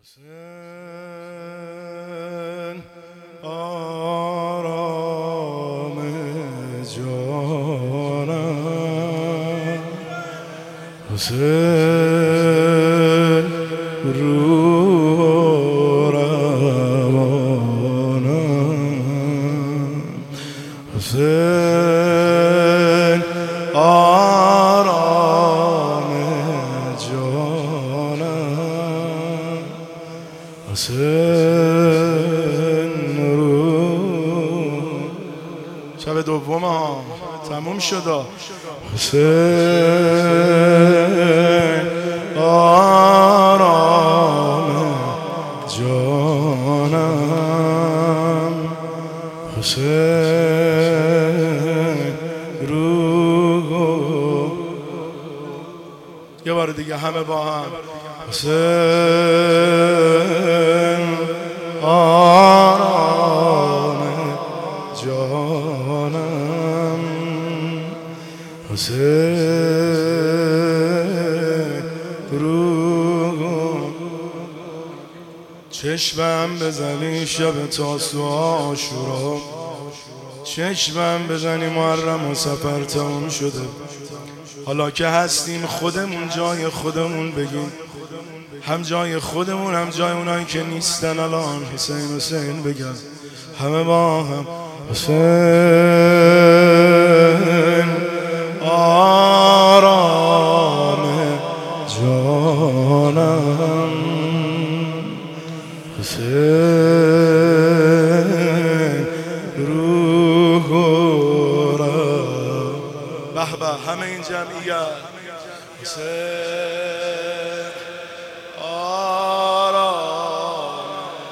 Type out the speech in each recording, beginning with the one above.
حسین آرام جانم، حسین روح روانم، حسین آرام جانم، حسین روح. شب دوم ها تموم شد. حسین آرام جانم، حسین روح. یه بار دیگه همه با هم. حسین آرام جانم، حسین روح. چشمم بزنی شب تاسو عاشورا، چشمم بزنی محرم و سفر تموم شده. حالا که هستیم خودمون جای خودمون بگیم، هم جای خودمون هم جای اونایی که نیستن. الان حسین حسین بگم همه با هم. حسین آرام جانم، حسین روح را. به به همه این جمعیت. حسین آرام.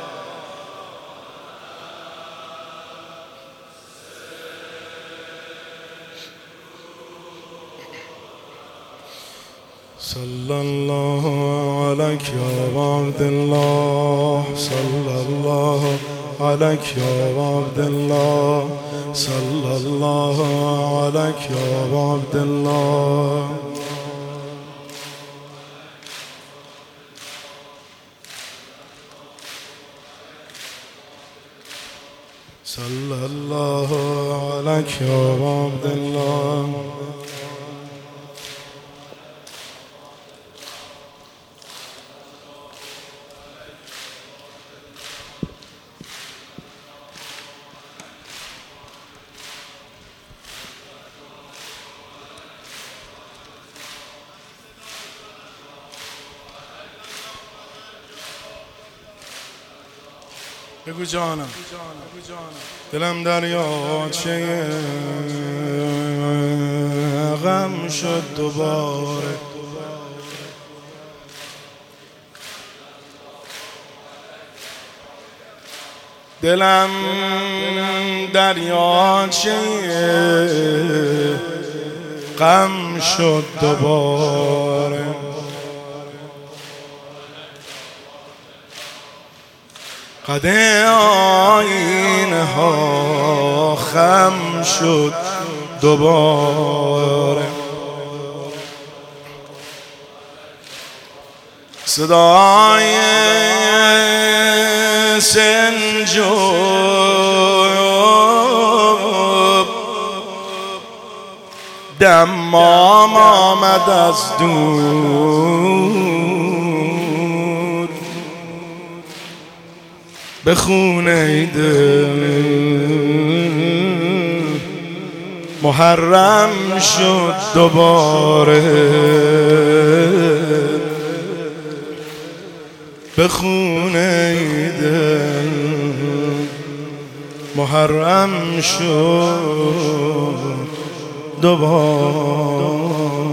صلی الله علیک یا عبدالله، صلی الله علیک یا عبدالله، صلی الله علیک یا عبدالله. صلی الله علیک یا عبدالله. بگو جانم، دلم دریاچه غم شد دوباره. دلم دریاچه غم شد دوباره. قد آینه ها خم شد دوباره. صدای سنجاب دمام آمد از دور. به خونه دل محرم شد دوباره. به خونه دل محرم شد دوباره.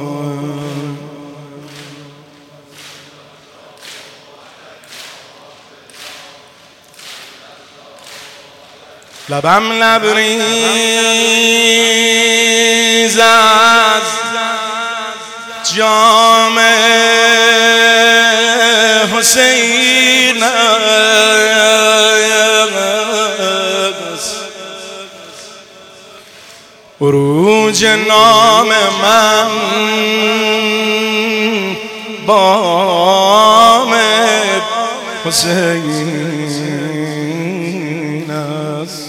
لبم لبریز از جام حسین است. عروج نام من بام حسین است.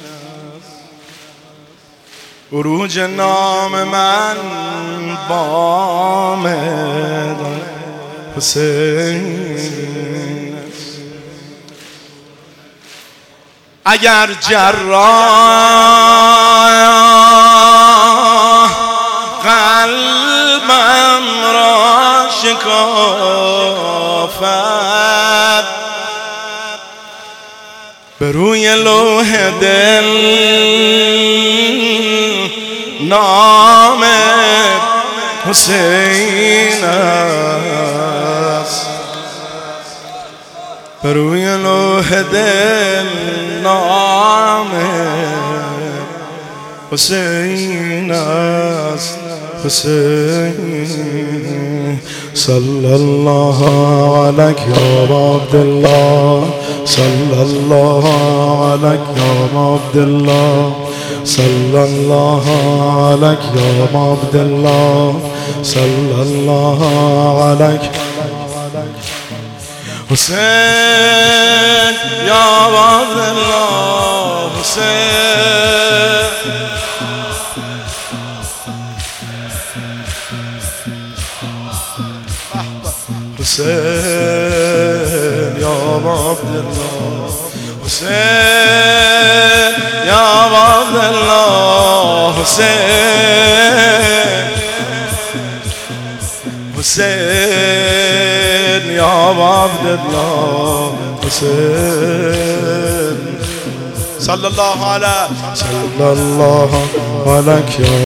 عروج نام من بامداد حسین است. اگر جراح قلبم را شکافد، به روی لوح دل نام حسین است. به روی لوح دل نام حسین است. حسین صلی الله علیک یا عبدالله، صلی الله علیک یا عبدالله، صلی الله علیک یا عبدالله، صلی الله علیک حسین یا عبدالله. حسین حسین یا عبدالله، حسین یا عبدالله، حسین حسین یا عبدالله، حسین صلی الله علیه